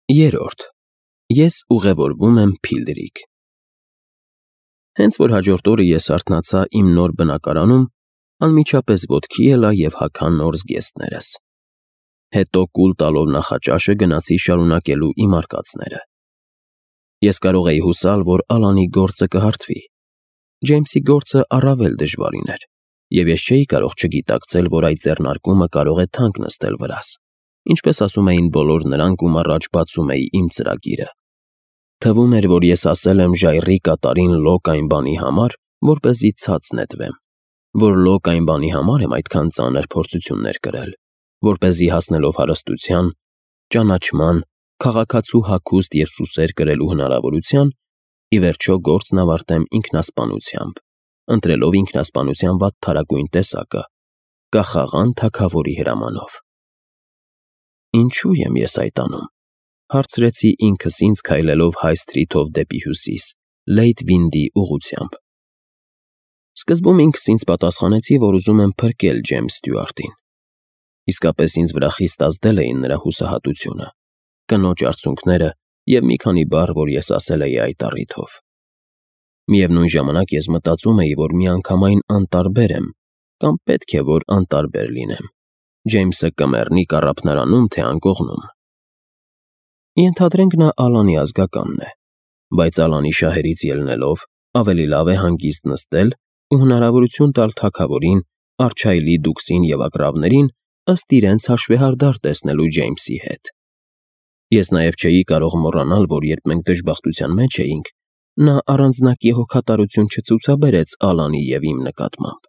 Երրորդ. Ես ուղևորվում եմ Փիլդրիկ։ Հենց որ հաջորդ օրը ես արթնացա իմ նոր բնակարանում, անմիջապես ոտքի ելա և հագա նոր զգեստներս։ Հետո կուլ տալով նախաճաշը գնացի շարունակելու իմ արկածները։ Ես կարող էի հուսալ, որ Ալանի գործը կհարթվի։ Ջեյմսի գործը առավել դժվարին էր, և ես չէի կարող չգիտակցել, որ այդ ձեռնարկումը կարող է թանկ նստել վրաս, ինչպես ասում էին բոլոր նրանք, ում առաջ բացում էի իմ ծրագիրը։ Թվում էր, որ ես ասել եմ ժայռի կատարին լոկ այն բանի համար, որպեսզի ցած նետվեմ, որ լոկ այն բանի համար եմ այդքան ծանր փորձություններ կրել, որպեսզի հասնելով հարստության, ճանաչման, քաղաքացու հագուստ և սուսեր կրելու հնարավորության, ի վերջո գործն ավարտեմ ինքնասպանությամբ, ընտրելով ինքնասպանության վատթարագույն տեսակը՝ կախաղան թագավորի հրամանով։ Ինչու եմ ես այդ անում, հարցրեցի ինքս ինձ քայլելով Հայ Սթրիթով դեպի հյուսիս, Լեյթ Վինդի ուղղությամբ։ Սկզբում ինքս ինձ պատասխանեցի, որ ուզում եմ փրկել Ջեյմս Ստյուարտին։ Իսկապես ինձ վրա խիստ ազդել էին նրա հուսահատությունը, կնոջ արցունքները և մի քանի բառ, որ ես ասել էի այդ առիթով։ Միևնույն ժամանակ ես մտածում էի, որ միանգամայն անտարբեր եմ, կամ պետք է, որ անտարբեր լինեմ։ Ջեյմսը կմեռնի կառափնարանում, թե անկողնում։ Ենթադրենք նա Ալանի ազգականն է, բայց Ալանի շահերից ելնելով, ավելի լավ է հանգիստ նստել ու հնարավորություն տալ թագավորին, Արչայլի դուքսին և ագռավներին ըստ իրենց հաշվեհարդար տեսնելու Ջեյմսի հետ։ Ես նաև չէի կարող մոռանալ, որ երբ մենք դժբախտության մեջ էինք, նա առանձնակի հոգատարություն չցուցաբերեց Ալանի և իմ նկատմամբ։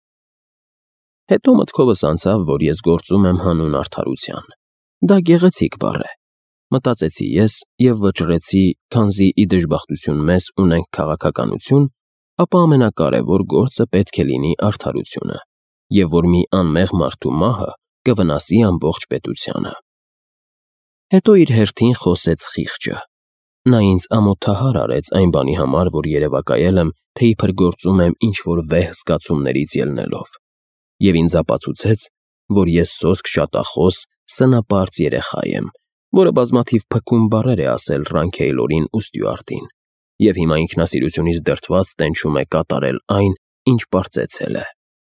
Հետո մտքովս անցավ, որ ես գործում եմ հանուն արդարության։ Դա գեղեցիկ բառ է, մտածեցի ես և վճռեցի, քանզի ի դժբախտություն մեզ ունենք քաղաքականություն, ապա ամենակարևոր գործը պետք է լինի արդարությունը, և որ մի անմեղ մարդու մահը կվնասի ամբողջ պետությանը։ Հետո իր հերթին խոսեց խիղճը։ Նա ինձ ամոթահար արեց այն բանի համար, որ երևակայել եմ, թե իբր գործում եմ ինչ-որ վեհ զգացումներից ելնելով, և ինձ ապացուցեց, որ ես սոսկ շատախոս, սնապարծ երեխա եմ, որը բազմաթիվ փքուն բառեր է ասել Ռանքեյլորին ու Ստյուարտին, և հիմա ինքնասիրությունից դրդված տենչում է կատարել այն, ինչ պարծեցել է։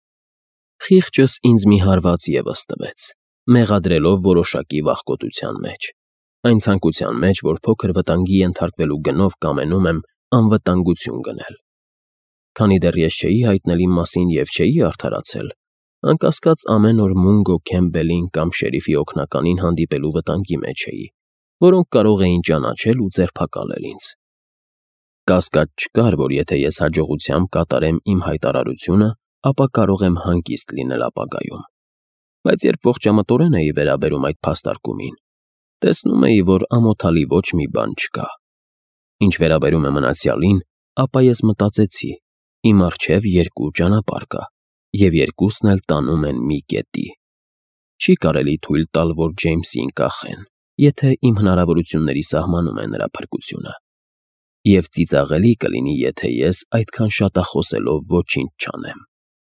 Խիղճս ինձ մի հարված ևս տվեց, մեղադրելով որոշակի վախկոտության մեջ, այն ցանկության մեջ, որ փոքր վտանգի ենթարկվելու գնով կամենում եմ անվտանգություն գնել։ Քանի դեռ ես չէի հայտնել իմ մասին և չէի արդարացել, անկասկած ամեն օր Մունգո Քեմբելին կամ շերիֆի օգնականին հանդիպելու վտանգի մեջ էի, որոնք կարող էին ճանաչել ու ձերբակալել ինձ։ Կասկած չկար, որ եթե ես հաջողությամբ կատարեմ իմ հայտարարությունը, ապա կարող եմ հանգիստ լինել ապագայում։ Բայց երբ ողջամտորեն էի վերաբերում այդ փաստարկումին, տեսնում էի, որ ամոթալի ոչ մի բան չկա։ Ինչ վերաբերում է մնացյալին, ապա ես մտածեցի, իմ առջև երկու ճանապարհ կա, և երկուսն էլ տանում են մի կետի։ Չի կարելի թույլ տալ, որ Ջեյմսին կախեն, եթե իմ հնարավորությունների սահմանում է նրա փրկությունը։ Եվ ծիծաղելի կլինի, եթե ես այդքան շատախոսելով ոչինչ չանեմ։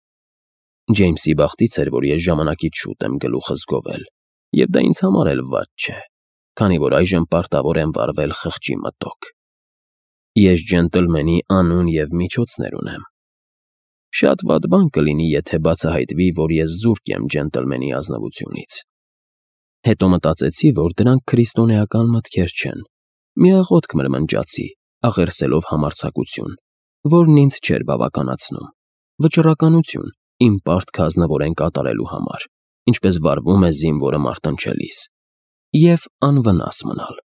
Ջեյմսի բախտից էր, որ ես ժամանակից շուտ եմ գլուխս գովել, և դա ինձ համար էլ վատ չէ, քանի որ այժմ պարտավոր եմ վարվել խղճի մտոք։ Ես ջենտլմենի անուն և միջոցներ ունեմ։ Շատ վատ բան կլինի, եթե բացահայտվի, որ ես զուրկ եմ ջենտլմենի ազնվությունից։ Հետո մտածեցի, որ դրանք քրիստոնեական մտքեր չեն, մի աղոթք մրմնջացի, աղերսելով համարձակություն, որն ինձ չէր բավականացնում, վճռականություն իմ պարտքը ազնվորեն կատարելու համար, ինչպես վարվում է զինվորը մարտնչելիս, և անվնաս մնալ։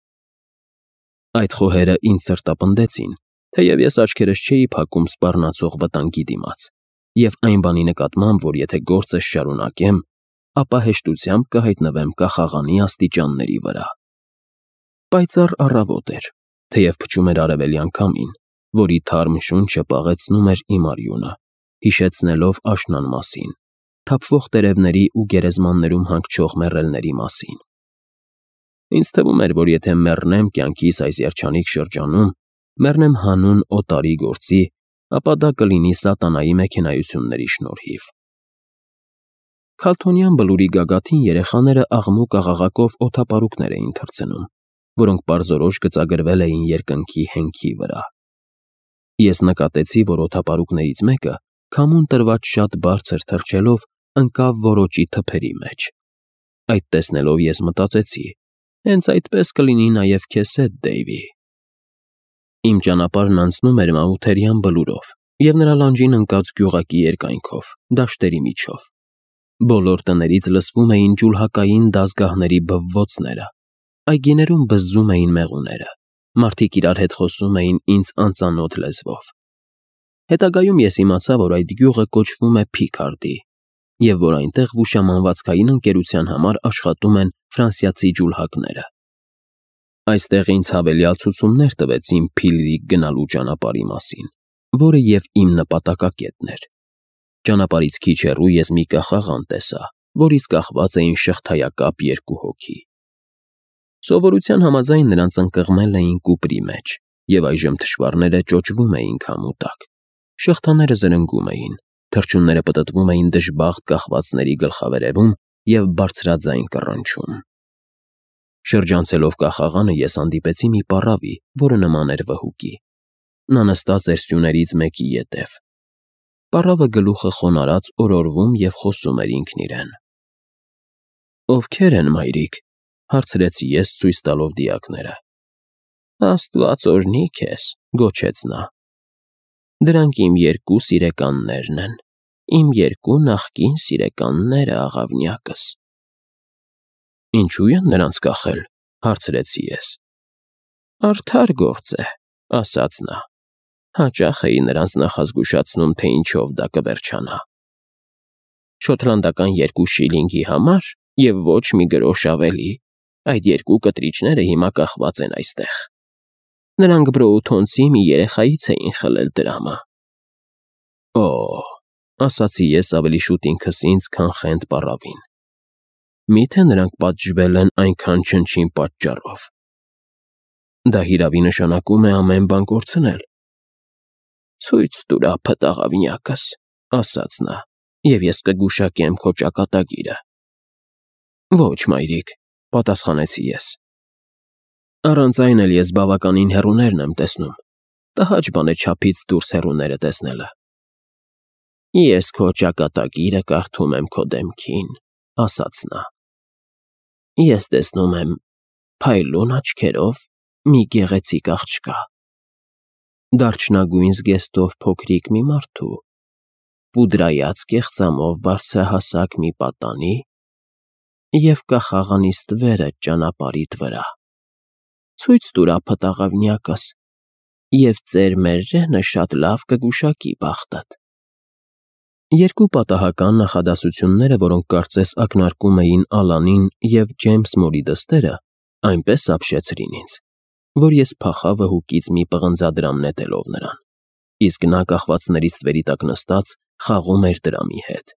Այդ խոհերը ինձ սրտապնդեցին, թեև ես աչքերս չէի փակում սպառնացող վտանգի դիմաց, և այն բանի նկատմամբ, որ եթե գործս շարունակեմ, ապա հեշտությամբ կհայտնվեմ կախաղանի աստիճանների վրա։ Պայծառ առավոտ էր, թեև փչում էր արևելյան քամին, որի թարմ շունչը պաղեցնում էր իմ արյունը, հիշեցնելով աշնան մասին, թափվող տերևների ու գերեզմաններում հանգչող մեռելների մասին։ Ինձ թվում էր, որ եթե մեռնեմ կյանքիս այս երջանիկ շրջանում, մեռնեմ հանուն օտարի գործի, ապա դա կլինի սատանայի մեքենայությունների շնորհիվ։ Քալթոնյան բլուրի գագաթին երեխաները աղմուկ աղաղակով օդապարուկներ էին թռցնում, որոնք պարզորոշ գծագրվել էին երկնքի հենքի վրա։ Ես նկատեցի, որ օդապարուկներից մեկը, քամուն տրված շատ բարձր թռչելով, ընկավ որոճի թփերի մեջ։ Այդ տեսնելով ես մտածեցի. հենց այդպես կլինի նաև քեզ հետ, Դեյվի։ Իմ ճանապարհն անցնում էր Մաութերյան բլուրով և նրա լանջին ընկած գյուղակի երկայնքով, դաշտերի միջով։ Բոլոր տներից լսվում էին ջուլհակային դազգահների բվվոցները, այգիներում բզզում էին մեղուները, մարդիկ իրար հետ խոսում էին ինձ անծանոթ լեզվով։ Հետագայում ես իմացա, որ այդ գյուղը կոչվում է Փիքարդի, և որ այնտեղ հուշամանվածքային ընկերության համար աշխատում են ֆրանսիացի ջուլհակները։ Այստեղ ինձ հավելյալ ցուցումներ տվեցին Փիլրիկ գնալու ճանապարհի մասին, որը և իմ նպատակակետն էր։ Ճանապարհից քիչ հեռու ես մի կախաղան տեսա, որից կախված էին շղթայակապ երկու հոգի։ Սովորության համաձայն նրանց ընկղմել էին կուպրի մեջ, և այժմ թշվառները ճոճվում էին քամու տակ, շղթաները զրնգում էին, թռչունները պտտվում էին դժբախտ կախվածների գլխավերևում և բարձրաձայն կռնչում։ Շրջանցելով կախաղանը ես հանդիպեցի մի պառավի, որը նման էր վհուկի։ Նա նստած էր սյուներից մեկի ետև։ Պառավը գլուխը խոնարհած օրորվում և խոսում էր ինքն իրեն։ «Ովքեր են, մայրիկ», հարցրեցի ես, ցույց տալով դիակները։ «Աստված օրհնի քեզ», գոչեց նա։ «Դրանք իմ երկու սիրեկաններն են, իմ երկու նախկին սիրեկանները, աղավնյակս»։ «Ինչու են նրանց կախել», հարցրեցի ես։ «Արդար գործ է», ասաց նա։ «Հաճախ էի նրանց նախազգուշացնում, թե ինչով դա կվերջանա։ Շոտլանդական 2 շիլինգի համար և ոչ մի գրոշ ավելի, այդ երկու կտրիչները հիմա կախված են այստեղ։ Նրանք Բրոութոնցի մի երեխայից էին խլել դրամը»։ «Օ՜», ասացի ես ավելի շուտ ինքս ինձ, քան խենթ պառավին։ «Մի՞թե նրանք պատժվել են այնքան չնչին պատճառով»։ «Դա հիրավի նշանակում է ամեն բան կորցնել»։ «Ցույց տուր ափդ, աղավնյակս», ասաց նա, «և ես կգուշակեմ քո ճակատագիրը»։ «Ոչ, մայրիկ», պատասխանեցի ես։ «Առանց այն էլ ես բավականին հեռուներն եմ տեսնում։ Տհաճ բան է չափից դուրս հեռուները տեսնելը»։ «Ես քո ճակատագիրը կարդում եմ քո դեմքին», ասաց նա։ «Ես տեսնում եմ փայլուն աչքերով մի գեղեցիկ աղջկա, դարչնագույն զգեստով փոքրիկ մի մարդու, պուդրայած կեղծամով բարձրահասակ մի պատանի և կախաղանի ստվերը ճանապարհիդ վրա։ Ցույց տուր ափդ, աղավնյակս, և ծեր մերժենը շատ լավ կգուշակի բախտդ»։ Երկու պատահական նախադասությունները, որոնք կարծես ակնարկում էին Ալանին և Ջեյմս Մորի դստերը, այնպես ապշեցրին ինձ, որ ես փախա վհուկից մի պղնձադրամ նետելով նրան, իսկ նա կախվածների ստվերի տակ նստած խաղում էր դրամի հետ։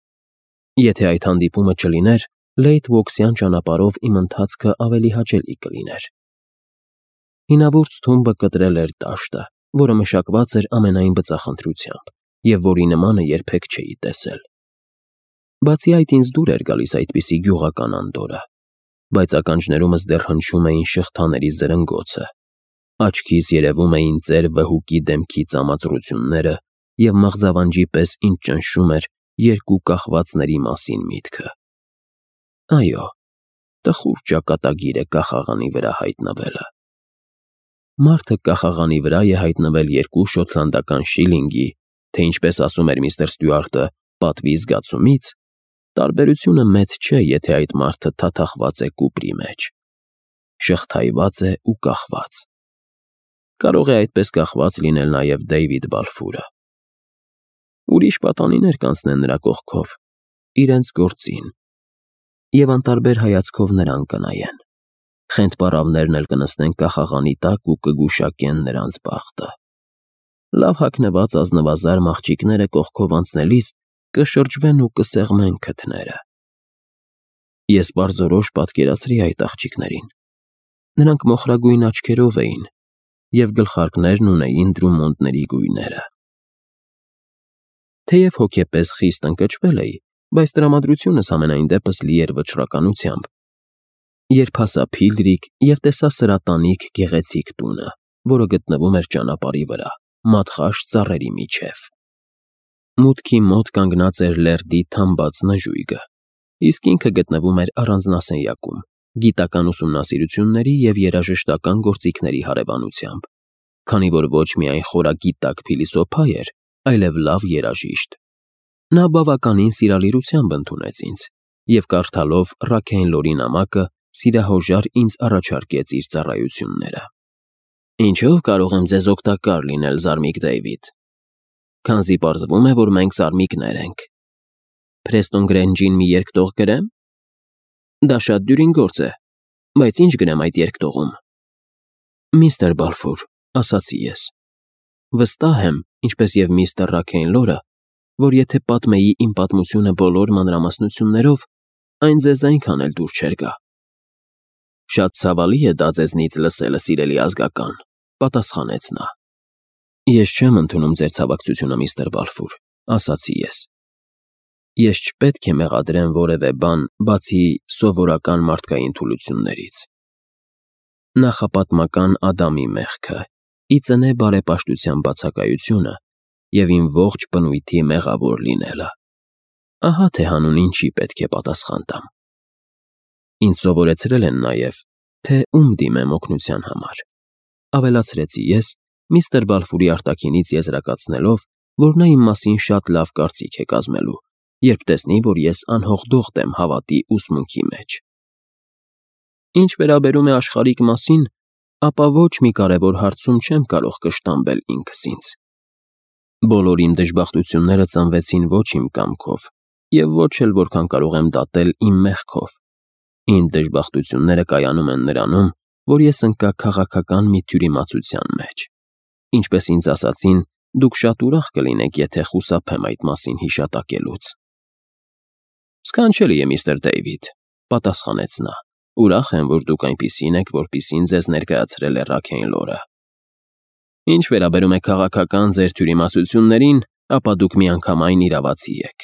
Եթե այդ հանդիպումը չլիներ, Լեյթ Վոքսյան ճանապարհով իմ ընթացքը ավելի հաճելի կլիներ։ Հինավուրց թումբը կտրել էր դաշտը, որը մշակված էր ամենայն բծախնդրությամբ, և որի նմանը երբեք չէի տեսել։ Բացի այդ ինձ դուր էր գալիս այդպիսի գյուղական անդորրը, բայց ականջներումս դեռ հնչում էին շղթաների զրնգոցը, աչքիս երևում էին ծեր վհուկի դեմքի ծամածրությունները և մղձավանջի պես ինձ ճնշում էր երկու կախվածների մասին միտքը։ Այո, տխուր ճակատագիր է կախաղանի վրա հայտնվելը։ Մարդը կախաղանի վրա է հայտնվել 2 շոտլանդական շիլինգի, թե ինչպես ասում էր միստր Ստյուարտը, պատվի զգացումից, տարբերությունը մեծ չէ, եթե այդ մարդը թաթախված է կուպրի մեջ, շղթայված է ու կախված։ Կարող է այդպես կախված լինել նաև Դեյվիդ Բալֆուրը։ Ուրիշ պատանիներ կանցնեն նրա կողքով, իրենց գործին, և անտարբեր հայացքով նրան կնայեն։ Խենթ պառավներն էլ կնստեն կախաղանի տակ ու կգուշակեն նրանց բախտը։ Լավ հագնված ազնվազարդ աղջիկները կողքով անցնելիս կշրջվեն ու կսեղմեն քթները։ Ես պարզորոշ պատկերացրի այդ աղջիկներին։ Նրանք մոխրագույն աչքերով էին, և գլխարկներն ունեին Դրումոնդների գույները։ Թեև հոգեպես խիստ ընկճվել էի, բայց տրամադրությունս համենայն դեպս լի էր վճռականությամբ, երբ հասա Փիլդրիկ և տեսա սրատանիք գեղեցիկ տունը, որը գտնվում էր ճանապարհի վրա, մատխաշ ծառերի միջև։ Մուտքի մոտ կանգնած էր լերդի թամբած նժույգը, իսկ ինքը գտնվում էր առանձնասենյակում, գիտական ուսումնասիրությունների և երաժշտական գործիքների հարևանությամբ, քանի որ ոչ միայն խորագիտակ փիլիսոփա էր, այլև լավ երաժիշտ։ Նա բավականին սիրալիրությամբ ընդունեց ինձ և կարդալով Ռաքեյնլորի նամակը սիրահոժար ինձ առաջարկեց իր ծառայությունները։ Ինչով կարող եմ ձեզ օգտակար լինել, Զարմիկ Դեյվիդ, քանզի պարզվում է, որ մենք զարմիկներ ենք։ Փրեստոն Գրենջին մի երկտող գրեմ։ Դա շատ դյուրին գործ է, բայց ինչ գրեմ այդ երկտողում։ Միստր Բալֆոր, ասացի ես, վստահ եմ, ինչպես և միստր Ռաքեյնլորը, որ եթե պատմեի իմ պատմությունը բոլոր մանրամասնություններով, այն ձեզ այնքան էլ դուր չէր գա։ Շատ ցավալի է դա ձեզնից լսելը, սիրելի ազգական, պատասխանեց նա։ Ես չեմ ընդունում ձեր ցավակցությունը, միստր Բալֆոր, ասացի ես։ Ես չպետք է մեղադրեմ որևէ բան, բացի սովորական մարդկային թուլություններից։ Նախապատմական Ադամի մեղքը ի ծնե բարեպաշտության բացակայությունը և իմ ողջ բնույթի մեղավոր լինելը։ Ահա թե հանուն ինչի պետք է պատասխան տամ։ Ինձ սովորեցրել են նաև, թե ում դիմեմ օգնության համար։ Ավելացրեցի ես, միստր Բալֆուրի արտաքինից եզրակացնելով, որ նա իմ մասին շատ լավ կարծիք է կազմելու, երբ տեսնի, որ ես անհողդողդ եմ հավատի ուսմունքի մեջ։ Ինչ վերաբերում է աշխարհիկ մասին, ապա ոչ մի կարևոր հարցում չեմ կարող կշտամբել ինքս ինձ։ Բոլոր իմ դժբախտությունները ծնվեցին ոչ իմ կամքով և ոչ էլ որքան կարող եմ դատել իմ մեղքով։ Իմ դժբախտությունները կայանում են նրանում, որ ես ընկա քաղաքական մի թյուրիմացության մեջ։ Ինչպես ինձ ասացին, դուք շատ ուրախ կլինեք, եթե խուսափեմ այդ մասին հիշատակելուց։ Սքանչելի է, միստր Դեյվիդ, պատասխանեց նա։ Ուրախ եմ, որ դուք այնպիսին եք, որպիսին ձեզ ներկայացրել է Ռաքեյնլորը։ Ինչ վերաբերում է քաղաքական ձեր թյուրիմասություններին, ապա դուք միանգամայն իրավացի եք։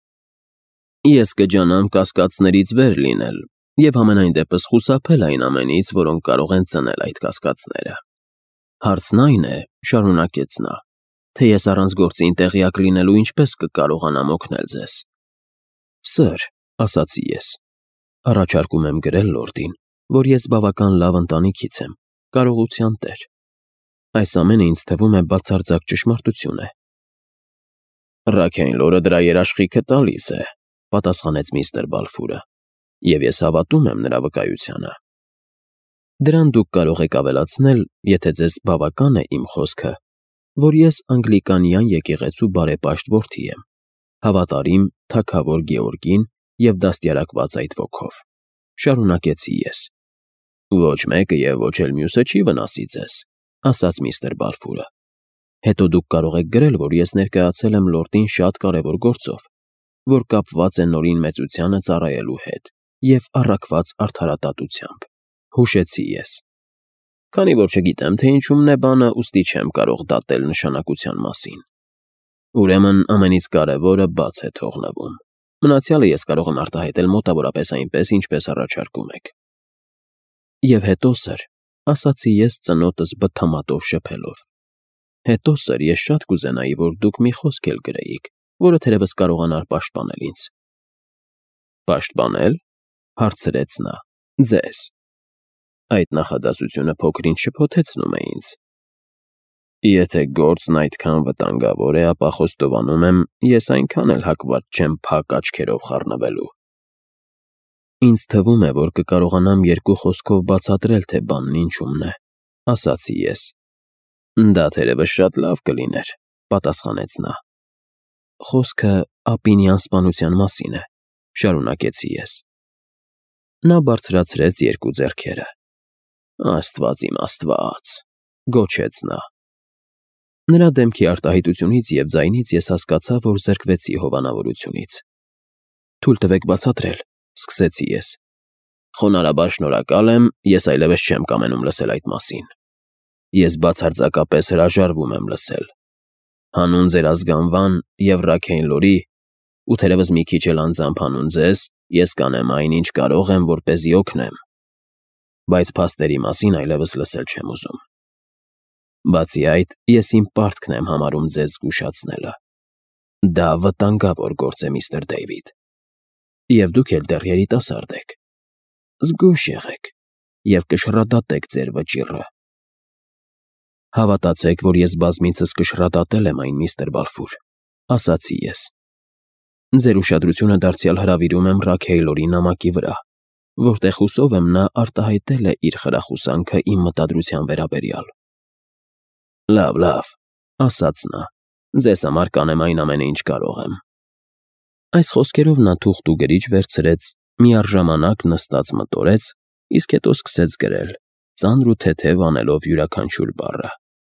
Ես կջանամ կասկածներից վեր լինել և համենայն դեպս խուսափել այն ամենից, որոնք կարող են ծնել այդ կասկածները։ Հարցն այն է, շարունակեց նա, թե ես առանց գործին տեղյակ լինելու ինչպես կկարողանամ օգնել ձեզ։ Սըր, ասացի ես, առաջարկում եմ գրել լորդին, որ ես բավական լավ ընտանիքից եմ, կարողության տեր։ Այս ամենը ինձ թվում է բացարձակ ճշմարտություն է։ Ռաքեյնլորը դրա երաշխիքը տալիս է, պատասխանեց միստր Բալֆուրը, և ես հավատում եմ նրա վկայությանը։ Դրան դուք կարող եք ավելացնել, եթե ձեզ բավական է իմ խոսքը, որ ես անգլիկանյան եկեղեցու բարեպաշտ որդի եմ, հավատարիմ թագավոր Գեորգին և դաստիարակված այդ ոգով։ Շարունակեցի ես։ Ոչ մեկը և ոչ էլ մյուսը չի վնասի ձեզ, ասաց միստր Բալֆուրը։ Հետո դուք կարող եք գրել, որ ես ներկայացել եմ լորդին շատ կարևոր գործով, որ կապված է նորին մեծությանը ծառայելու հետ և առաքված արդարադատությամբ։ Հուշեցի ես։ Քանի որ չգիտեմ, թե ինչումն է բանը, ուստի չեմ կարող դատել նշանակության մասին։ Ուրեմն ամենից կարևորը բաց է թողնվում։ Մնացյալը ես կարող եմ արտահայտել մոտավորապես այնպես, ինչպես առաջարկում եք։ Եվ հետո, սըր, ասացի ես ծնոտս բթամատով շփելով։ Հետո, սըր, ես շատ կուզենայի, որ դուք մի խոսք էլ գրեիք, որը թերևս կարողանար պաշտպանել ինձ։ Պաշտպանել, հարցրեց նա, ձեզ։ Այդ նախադասությունը փոքր-ինչ շփոթեցնում է ինձ։ Եթե գործն այդքան վտանգավոր է, ապա խոստովանում եմ, ես այնքան էլ հակված չեմ փակ աչքերով խառնվելու։ Ինձ թվում է, որ կկարողանամ երկու խոսքով բացատրել, թե բանն ինչումն է, ասացի ես։ Դա թերևս շատ լավ կլիներ, պատասխանեց նա։ Խոսքը Ապինյան սպանության մասին է, շարունակեցի ես։ Նա բարձրացրեց երկու ձեռքերը։ Աստված իմ Աստված, գոչեց նա։ Նրա դեմքի արտահայտությունից և ձայնից ես հասկացա, որ զրկվեցի հովանավորությունից։ Թույլ տվեք բացատրել, սկսեցի ես։ Խոնարհաբար շնորհակալ եմ, ես այլևս չեմ կամենում լսել այդ մասին։ Ես բացարձակապես հրաժարվում եմ լսել։ Հանուն ձեր ազգանվան և Ռաքեյնլորի, ու թերևս մի քիչ էլ անձամբ հանուն ձեզ, ես կանեմ այն, ինչ կարող եմ, որպեսզի օգնեմ։ բայց փաստերի մասին այլևս լսել չեմ ուզում։ Բացի այդ, ես իմ պարտքն եմ համարում ձեզ զգուշացնելը։ Դա վտանգավոր գործ է, միստր Դեյվիդ։ Եվ դուք էլ դեռ երիտասարդ եք։ Զգույշ եղեք և կշռադատեք ձեր վճիռը։ Հավատացեք, որ ես բազմիցս կշռադատել եմ այն, միստր Բալֆուր, ասացի ես։ Ձեր ուշադրությունը դարձյալ հրավիրում եմ Ռաքեյլորի նամակի վրա, որտեղ հուսով եմ նա արտահայտել է իր խրախուսանքը իմ մտադրության վերաբերյալ։ Լավ, ասաց նա, ձեզ համար կանեմ այն ամենը, ինչ կարող եմ։ Այս խոսքերով նա թուղթ ու գրիչ վերցրեց, միառժամանակ նստած մտորեց, իսկ հետո սկսեց գրել, ծանր ու թեթև անելով յուրաքանչյուր բառը։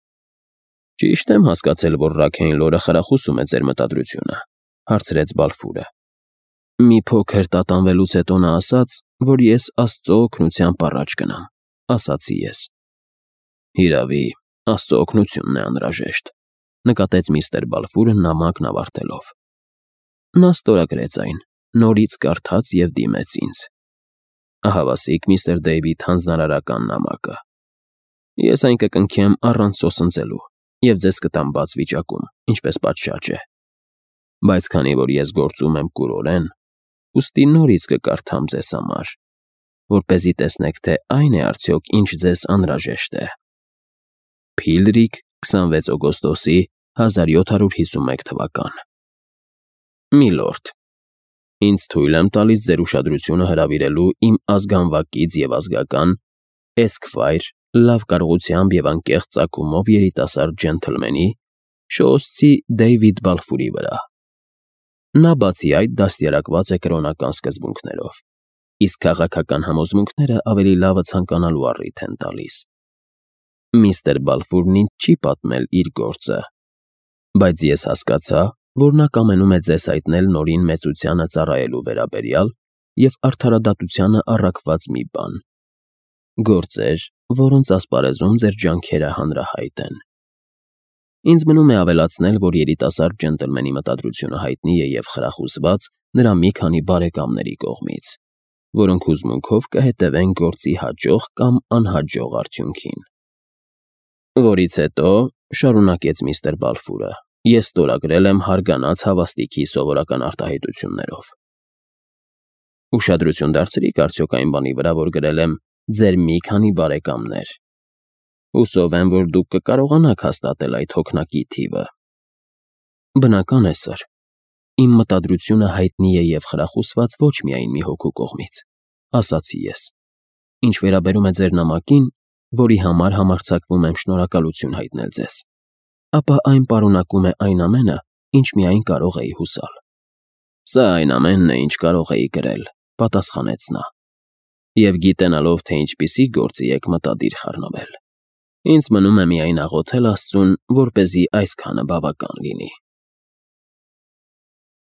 Ճիշտ եմ հասկացել, որ Ռաքեյլորը խրախուսում է ձեր մտադրությունը, հարցրեց Բալֆուրը։ Մի փոքր տատանվելուց հետո նա ասաց, որ ես Աստծո օգնությամբ առաջ գնամ, ասացի ես։ Հիրավի, Աստծո օգնությունն է անհրաժեշտ, նկատեց միստր Բալֆուրը նամակն ավարտելով։ Նա ստորագրեց այն, նորից կարդաց և դիմեց ինձ։ Ահավասիկ, միստր Դեյվիդ, հանձնարարական նամակը։ Ես այն կկնքեմ առանց սոսնձելու և ձեզ կտամ բաց վիճակում, ինչպես պատշաճ է։ Բայց քանի որ ես գործում եմ կուրորեն, ուստի նորից կկարդամ ձեզ համար, որպեսզի տեսնեք, թե այն է արդյոք, ինչ ձեզ անհրաժեշտ է։ Փիլդրիկ, 26 օգոստոսի 1751 թվական։ Միլորդ, ինձ թույլ եմ տալիս ձեր ուշադրությունը հրավիրելու իմ ազգանվակից և ազգական, էսքվայր, լավ կարողությամբ և անկեղծ ծագումով երիտասարդ ջենթլմենի, շոուսցի Դեյվիդ Բալֆուրի վրա։ Նա բացի այդ դաստիարակված է կրոնական սկզբունքներով, իսկ քաղաքական համոզմունքները ավելի լավը ցանկանալու առիթ են տալիս։ Միստր Բալֆուրն ինձ չի պատմել իր գործը, բայց ես հասկացա, որ նա կամենում է ձեզ հայտնել Նորին մեծությանը ծառայելու վերաբերյալ և արդարադատությանը առաքված մի բան։ Գործեր, որոնց ասպարեզում ձեր ջանքերը հանրահայտ են։ Ինձ մնում է ավելացնել, որ երիտասարդ ջենտլմենի մտադրությունը հայտնի է և խրախուսված նրա մի քանի բարեկամների կողմից, որոնք հուզմունքով կհետևեն գործի հաջող կամ անհաջող արդյունքին։ Որից հետո, շարունակեց միստր Բալֆուրը, ես ստորագրել եմ հարգանած հավաստիքի սովորական արտահայտություններով։ Ուշադրություն դարձրիք արդյոք այն բանի վրա, որ գրել եմ ձեր մի քանի բարեկամներ։ Հուսով եմ, որ դուք կկարողանաք հաստատել այդ հոգնակի թիվը։ Բնական է, սըր, իմ մտադրությունը հայտնի է և խրախուսված ոչ միայն մի հոգու կողմից, ասացի ես։ Ինչ վերաբերում է ձեր նամակին, որի համար համարձակվում եմ շնորհակալություն հայտնել ձեզ, ապա այն պարունակում է այն ամենը, ինչ միայն կարող էի հուսալ։ Սա այն ամենն է, ինչ կարող էի գրել, պատասխանեց նա։ Եվ գիտենալով, թե ինչպիսի գործի եք մտադիր խառնվել, ինձ մնում է միայն աղոթել Աստծուն, որպեսզի այսքանը բավական լինի։